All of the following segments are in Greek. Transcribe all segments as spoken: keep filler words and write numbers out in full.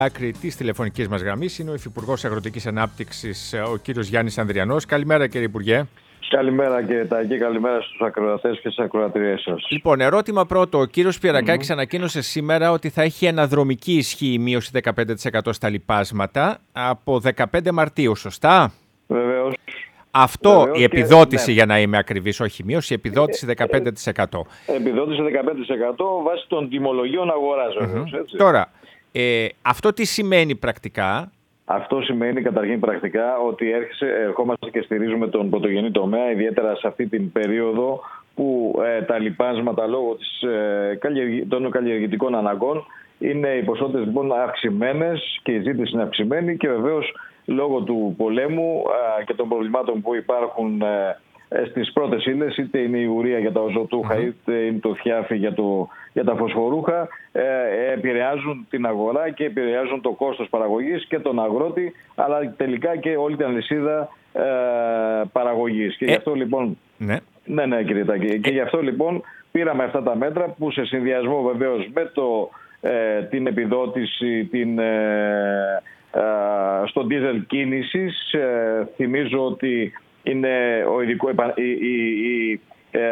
Άκρη της τηλεφωνικής μας γραμμής είναι ο Υφυπουργός Αγροτικής Ανάπτυξης, ο κύριος Γιάννης Ανδριανός. Καλημέρα, κύριε Υπουργέ. Καλημέρα, κύριε Τάκη, καλημέρα στους ακροατές και στις ακροατριές σας. Λοιπόν, ερώτημα πρώτο. Ο κύριος Πιερακάκης mm-hmm. ανακοίνωσε σήμερα ότι θα έχει αναδρομική ισχύ η μείωση δεκαπέντε τοις εκατό στα λιπάσματα από δεκαπέντε Μαρτίου, σωστά? Βεβαίως. Αυτό, Βεβαίως η επιδότηση, και, ναι. για να είμαι ακριβής, όχι η μείωση, η επιδότηση δεκαπέντε τοις εκατό. Επιδότηση δεκαπέντε τοις εκατό βάσει των τιμολογίων αγοράς, βεβαίως, Mm-hmm. έτσι. Τώρα, ε, αυτό τι σημαίνει πρακτικά? Αυτό σημαίνει καταρχήν πρακτικά ότι έρχεσαι, ερχόμαστε και στηρίζουμε τον πρωτογενή τομέα, ιδιαίτερα σε αυτή την περίοδο που ε, τα λιπάσματα λόγω της, ε, καλλιεργη, των καλλιεργητικών αναγκών είναι οι ποσότητες λοιπόν αυξημένες και η ζήτηση είναι αυξημένη και βεβαίως λόγω του πολέμου ε, και των προβλημάτων που υπάρχουν ε, στις πρώτες ύλες, είτε είναι η ουρία για τα οζωτούχα, mm-hmm. είτε είναι το θιάφι για, το, για τα φωσφορούχα, ε, επηρεάζουν την αγορά και επηρεάζουν το κόστος παραγωγής και τον αγρότη, αλλά τελικά και όλη την αλυσίδα ε, παραγωγής. Και ε, γι' αυτό λοιπόν... Ναι, ναι, ναι κύριε Τάκη. Ε, και γι' αυτό λοιπόν πήραμε αυτά τα μέτρα που σε συνδυασμό βεβαίως με το, ε, την επιδότηση, την... Ε, ε, στο ντίζελ κίνησης, ε, θυμίζω ότι είναι ο, ειδικό, η, η, η, ε,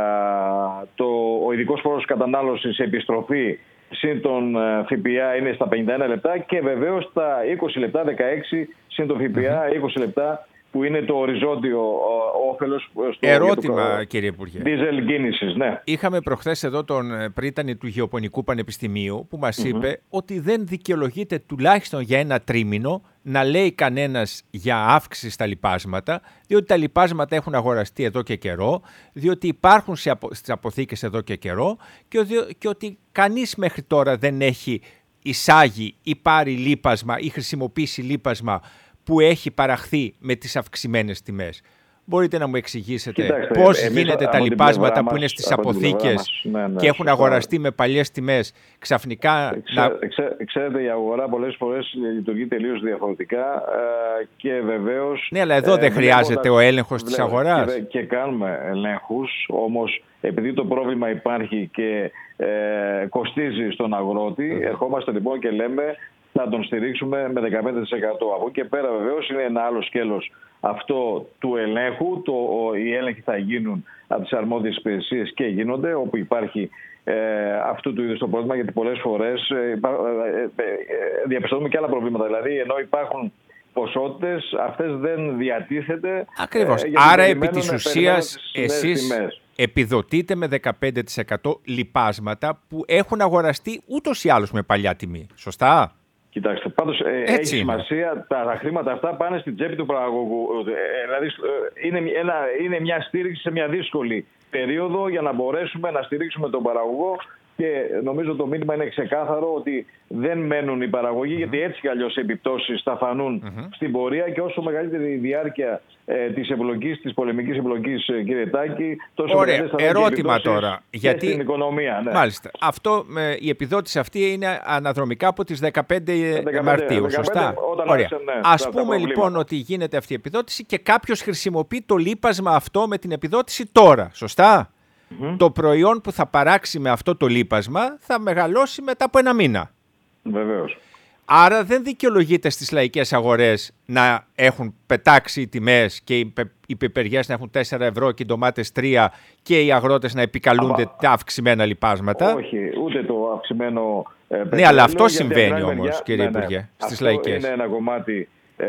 το, ο ειδικός φόρος κατανάλωσης επιστροφή συν τον ΦΠΑ είναι στα πενήντα ένα λεπτά και βεβαίως τα είκοσι λεπτά, δεκαέξι συν τον ΦΠΑ, είκοσι λεπτά που είναι το οριζόντιο όφελος. Στο Ερώτημα, το, κύριε Υπουργέ. Δίζελ κίνησης, ναι. Είχαμε προχθές εδώ τον πρίτανη του Γεωπονικού Πανεπιστημίου που μας mm-hmm. είπε ότι δεν δικαιολογείται τουλάχιστον για ένα τρίμηνο να λέει κανένας για αύξηση στα λιπάσματα, διότι τα λιπάσματα έχουν αγοραστεί εδώ και καιρό, διότι υπάρχουν στις αποθήκες εδώ και καιρό και, και ότι κανείς μέχρι τώρα δεν έχει εισάγει ή πάρει λίπασμα ή χρησιμοποιήσει λίπασμα που έχει παραχθεί με τις αυξημένες τιμές. Μπορείτε να μου εξηγήσετε Κοιτάξτε, πώς γίνεται τα λιπάσματα που είναι στις αποθήκες ναι, ναι, και έχουν σωστά. αγοραστεί με παλιές τιμές ξαφνικά... Ξέ, να... ξέ, ξέρετε, η αγορά πολλές φορές λειτουργεί τελείως διαφορετικά ε, και βεβαίως... Ναι, αλλά εδώ ε, δεν χρειάζεται ο έλεγχος της αγοράς. Και, και κάνουμε ελέγχους, όμως επειδή το πρόβλημα υπάρχει και ε, κοστίζει στον αγρότη, mm. ερχόμαστε λοιπόν και λέμε... θα τον στηρίξουμε με δεκαπέντε τοις εκατό. Από εκεί και πέρα βεβαίως είναι ένα άλλο σκέλος αυτό του ελέγχου. Το, ο, οι έλεγχοι θα γίνουν από τις αρμόδιες υπηρεσίες και γίνονται όπου υπάρχει ε, αυτού του είδους το πρόβλημα, γιατί πολλές φορές ε, ε, ε, ε, διαπιστώνουμε και άλλα προβλήματα. Δηλαδή ενώ υπάρχουν ποσότητες, αυτές δεν διατίθεται. Ακριβώς. Ε, Άρα επί της ουσίας εσείς επιδοτείτε με δεκαπέντε τοις εκατό λιπάσματα που έχουν αγοραστεί ούτως ή άλλως με παλιά τιμή. Σωστά? Κοιτάξτε, πάντως ε, έχει σημασία τα, τα χρήματα αυτά πάνε στην τσέπη του παραγωγού. Ε, δηλαδή ε, είναι, ένα, είναι μια στήριξη σε μια δύσκολη περίοδο για να μπορέσουμε να στηρίξουμε τον παραγωγό και νομίζω το μήνυμα είναι ξεκάθαρο ότι δεν μένουν οι παραγωγοί mm-hmm. γιατί έτσι κι αλλιώς οι επιπτώσεις θα φανούν mm-hmm. στην πορεία και όσο μεγαλύτερη η διάρκεια ε, της ευλογής, της πολεμικής ευλογής, ε, κύριε Τάκη, τόσο μεγαλύτερες θα είναι ερώτημα τώρα. Γιατί... στην οικονομία. Ναι. Μάλιστα. Αυτό, ε, η επιδότηση αυτή είναι αναδρομικά από τις δεκαπέντε Μαρτίου, σωστά? Ωραία. Άρχισαν, ναι, Ας πούμε τα λοιπόν ότι γίνεται αυτή η επιδότηση και κάποιος χρησιμοποιεί το λίπασμα αυτό με την επιδότηση τώρα, σωστά? Mm-hmm. Το προϊόν που θα παράξει με αυτό το λίπασμα θα μεγαλώσει μετά από ένα μήνα. Βεβαίως. Άρα δεν δικαιολογείται στις λαϊκές αγορές να έχουν πετάξει οι τιμές και οι, πε, οι πιπεριές να έχουν τέσσερα ευρώ και οι ντομάτες τρία και οι αγρότες να επικαλούνται Α, τα αυξημένα λιπάσματα. Όχι, ούτε το αυξημένο ε, πετρέλαιο. Ναι, αλλά αυτό συμβαίνει όμως, παιδιά, κύριε ναι, Υπουργέ, ναι, στις αυτό λαϊκές. Είναι ένα κομμάτι ε,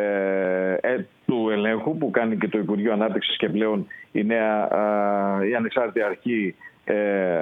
ε, του ελέγχου που κάνει και το Υπουργείο Ανάπτυξης και πλέον η νέα α, η ανεξάρτητη αρχή ε,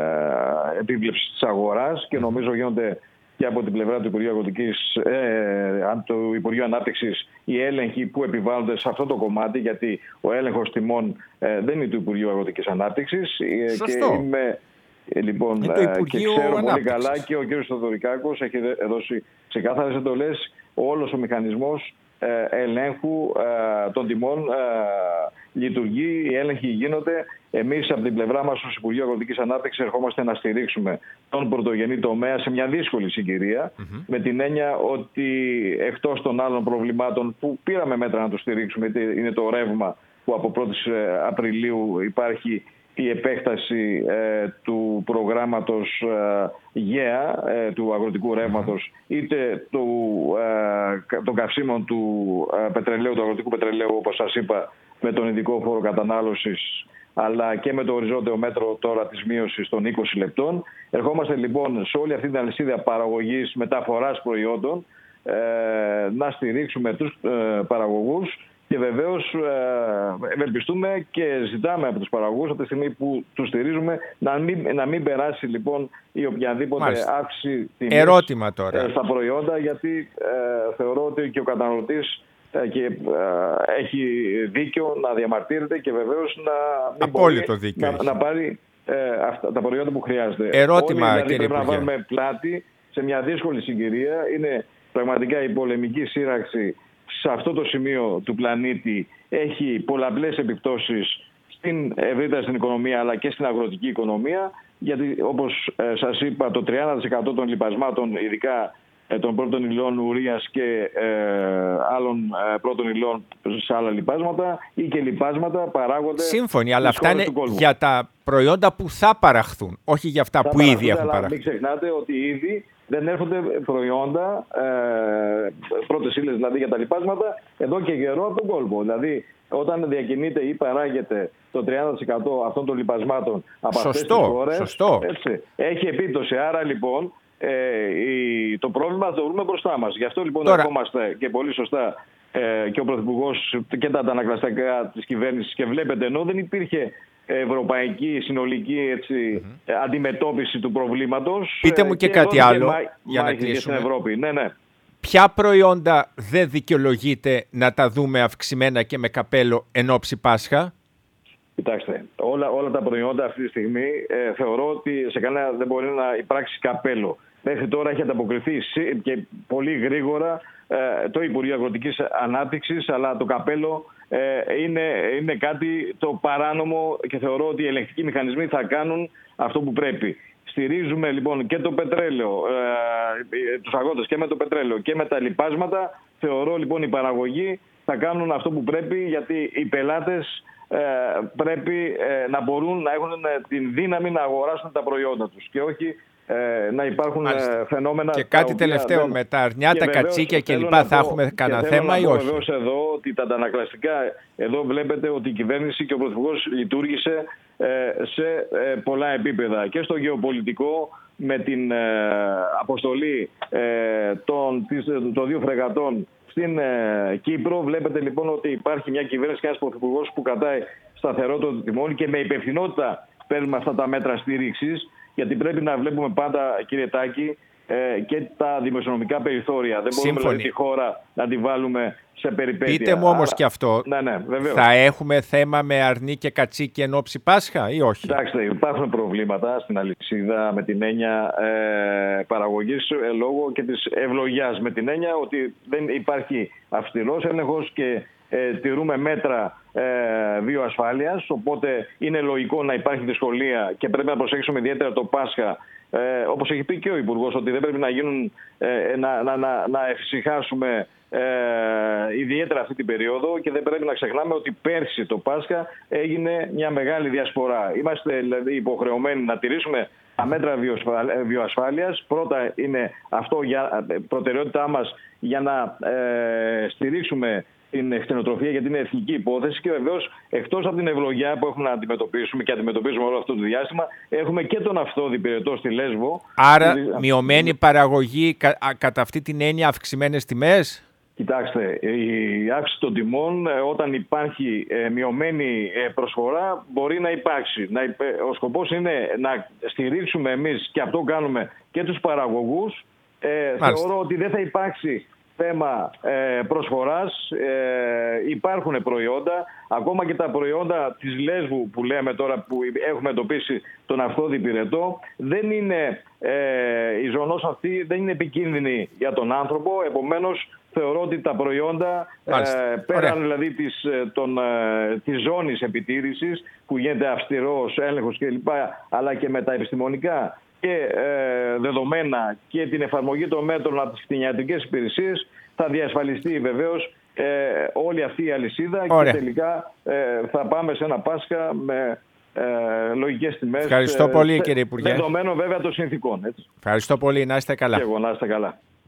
επίβλεψης της αγοράς και νομίζω γίνονται και από την πλευρά του Υπουργείου Αγροτικής, ε, του Υπουργείου Ανάπτυξης οι έλεγχοι που επιβάλλονται σε αυτό το κομμάτι, γιατί ο έλεγχος τιμών ε, δεν είναι του Υπουργείου Αγροτικής Ανάπτυξης. Σωστό. Και είμαι, λοιπόν, είναι το Υπουργείο και ξέρω Ανάπτυξης. Πολύ καλά και ο κ. Θοδωρικάκος έχει δώσει ξεκάθαρες εντολές. Όλος ο μηχανισμός ελέγχου ε, των τιμών ε, λειτουργεί, οι έλεγχοι γίνονται. Εμείς από την πλευρά μας ως Υπουργείο Αγροτικής Ανάπτυξης ερχόμαστε να στηρίξουμε τον πρωτογενή τομέα σε μια δύσκολη συγκυρία mm-hmm. με την έννοια ότι εκτός των άλλων προβλημάτων που πήραμε μέτρα να το στηρίξουμε, είναι το ρεύμα που από πρώτη Απριλίου υπάρχει η επέκταση ε, του προγράμματος ε, ΓΕΑ, ε, του αγροτικού ρεύματος, είτε του, ε, των καυσίμων του ε, πετρελαίου, του αγροτικού πετρελαίου, όπως σας είπα, με τον ειδικό φόρο κατανάλωσης, αλλά και με το οριζόντιο μέτρο τώρα της μείωσης των είκοσι λεπτών. Ερχόμαστε λοιπόν σε όλη αυτή την αλυσίδα παραγωγής, μεταφοράς προϊόντων, ε, να στηρίξουμε τους ε, παραγωγούς και βεβαίως ε, ευελπιστούμε και ζητάμε από τους παραγωγούς από τη στιγμή που τους στηρίζουμε να μην, να μην περάσει λοιπόν η οποιαδήποτε Μάλιστα. αύξηση τιμής Ερώτημα τώρα. στα προϊόντα, γιατί ε, θεωρώ ότι και ο καταναλωτής και ε, έχει δίκιο να διαμαρτύρεται και βεβαίως να μην μπορεί να, να πάρει ε, αυτά, τα προϊόντα που χρειάζεται. Ερώτημα, Όλοι, δηλαδή, κύριε πρέπει Υπουργέ. να βάλουμε πλάτη σε μια δύσκολη συγκυρία. Είναι πραγματικά η πολεμική σύραξη σε αυτό το σημείο του πλανήτη. Έχει πολλαπλές επιπτώσεις στην ευρύτερα στην οικονομία αλλά και στην αγροτική οικονομία, γιατί όπως ε, σας είπα, το τριάντα τοις εκατό των λιπασμάτων, ειδικά των πρώτων υλών ουρίας και ε, άλλων ε, πρώτων υλών σε άλλα λιπάσματα ή και λιπάσματα παράγονται. Σύμφωνοι, αλλά αυτά είναι για τα προϊόντα που θα παραχθούν, όχι για αυτά θα που ήδη έχουν αλλά παραχθεί. Μην ξεχνάτε ότι ήδη δεν έρχονται προϊόντα, ε, πρώτες ύλες δηλαδή για τα λιπάσματα, εδώ και καιρό από τον κόλπο. Δηλαδή, όταν διακινείται ή παράγεται το τριάντα τοις εκατό αυτών των λιπασμάτων από αυτές τις χώρες, σωστό. Έτσι, έχει επίπτωση. Άρα λοιπόν, Ε, η, το πρόβλημα το βρούμε μπροστά μας. Γι' αυτό λοιπόν Τώρα... ερχόμαστε και πολύ σωστά ε, και ο Πρωθυπουργός και τα αντανακλαστικά της κυβέρνησης, και βλέπετε, ενώ δεν υπήρχε ευρωπαϊκή συνολική έτσι, mm-hmm. αντιμετώπιση του προβλήματος. Πείτε μου και, και κάτι άλλο και για να κλείσουμε. Στην Ευρώπη. Ναι, ναι. Ποια προϊόντα δεν δικαιολογείται να τα δούμε αυξημένα και με καπέλο εν ώψη Πάσχα? Κοιτάξτε, όλα, όλα τα προϊόντα αυτή τη στιγμή ε, θεωρώ ότι σε κανένα δεν μπορεί να υπάρξει καπέλο. Μέχρι τώρα έχει ανταποκριθεί και πολύ γρήγορα ε, το Υπουργείο Αγροτικής Ανάπτυξης, αλλά το καπέλο ε, είναι, είναι κάτι το παράνομο και θεωρώ ότι οι ελεγκτικοί μηχανισμοί θα κάνουν αυτό που πρέπει. Στηρίζουμε λοιπόν και το πετρέλαιο, ε, τους αγρότες και με το πετρέλαιο και με τα λιπάσματα. Θεωρώ λοιπόν οι παραγωγοί θα κάνουν αυτό που πρέπει, γιατί οι πελάτες ε, πρέπει ε, να μπορούν να έχουν την δύναμη να αγοράσουν τα προϊόντα τους και όχι ε, να υπάρχουν ε, φαινόμενα. Και κάτι τελευταίο, δεν... με τα αρνιά, τα κατσίκια κλπ. Θα έχουμε κανένα θέμα ή όχι? Βεβαίως εδώ ότι τα αντανακλαστικά, εδώ βλέπετε ότι η κυβέρνηση και ο Πρωθυπουργός λειτουργήσε ε, σε ε, πολλά επίπεδα και στο γεωπολιτικό με την ε, αποστολή ε, των, της, των δύο φρεγατών στην ε, Κύπρο. Βλέπετε λοιπόν ότι υπάρχει μια κυβέρνηση και ένας πρωθυπουργός που κρατάει σταθερότητα το τιμόνι και με υπευθυνότητα παίρνουμε αυτά τα μέτρα στήριξης, γιατί πρέπει να βλέπουμε πάντα, κύριε Τάκη, ε, και τα δημοσιονομικά περιθώρια. Δεν μπορούμε δηλαδή, τη χώρα να τη βάλουμε σε περιπέτεια. Πείτε μου όμως και αυτό, ναι, ναι, θα έχουμε θέμα με αρνί και κατσίκι εν ώψη Πάσχα ή όχι? Κοιτάξτε, υπάρχουν προβλήματα στην αλυσίδα με την έννοια ε, παραγωγής ε, λόγω και της ευλογιάς, με την έννοια ότι δεν υπάρχει αυστηρός έλεγχος και ε, τηρούμε μέτρα ε, βιοασφάλειας, οπότε είναι λογικό να υπάρχει δυσκολία και πρέπει να προσέξουμε ιδιαίτερα το Πάσχα. Ε, όπως έχει πει και ο Υπουργός, ότι δεν πρέπει να γίνουν, ε, να, να, να, να εφησυχάσουμε ε, ιδιαίτερα αυτή την περίοδο, και δεν πρέπει να ξεχνάμε ότι πέρσι το Πάσχα έγινε μια μεγάλη διασπορά. Είμαστε δηλαδή υποχρεωμένοι να τηρήσουμε τα μέτρα βιοασφάλειας. Πρώτα είναι αυτό για προτεραιότητά μας για να ε, στηρίξουμε την κτηνοτροφία, γιατί είναι εθνική υπόθεση, και βεβαίως εκτός από την ευλογιά που έχουμε να αντιμετωπίσουμε και αντιμετωπίζουμε όλο αυτό το διάστημα, έχουμε και τον αυθόδη πυρετό στη Λέσβο. Άρα μειωμένη παραγωγή, κα, κατά αυτή την έννοια αυξημένες τιμές. Κοιτάξτε, η αύξηση των τιμών όταν υπάρχει μειωμένη προσφορά μπορεί να υπάρξει. Ο σκοπός είναι να στηρίξουμε εμείς, και αυτό κάνουμε, και τους παραγωγούς. Ε, θεωρώ ότι δεν θα υπάρξει θέμα ε, προσφοράς. Ε, υπάρχουν προϊόντα, ακόμα και τα προϊόντα της Λέσβου που λέμε τώρα, που έχουμε εντοπίσει τον αυθόδη πυρετό, δεν είναι, ε, η ζωνός αυτή δεν είναι επικίνδυνη για τον άνθρωπο. Επομένως θεωρώ ότι τα προϊόντα ε, πέραν δηλαδή της, των, ε, της ζώνης επιτήρησης που γίνεται αυστηρός έλεγχος κλπ, αλλά και με τα επιστημονικά και ε, δεδομένα και την εφαρμογή των μέτρων από τις κτηνιατρικές υπηρεσίες, θα διασφαλιστεί βεβαίως ε, όλη αυτή η αλυσίδα. Ωραία. Και τελικά ε, θα πάμε σε ένα Πάσχα με ε, λογικές τιμές. Ευχαριστώ πολύ, κύριε Υπουργέ. Δεδομένων βέβαια των συνθήκων. Έτσι. Ευχαριστώ πολύ. Να είστε καλά. Και εγώ να είστε καλά.